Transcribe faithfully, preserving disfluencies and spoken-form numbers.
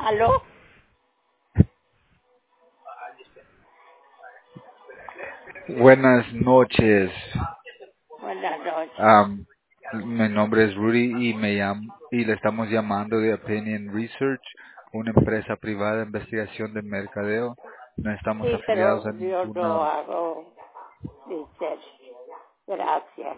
¿Aló? Buenas noches. Buenas noches. Am, mi nombre es Rudy y me llam- y le estamos llamando de Opinion Research, una empresa privada de investigación de mercadeo. No estamos Sí, afiliados a pero yo no ninguna. hago research. Gracias.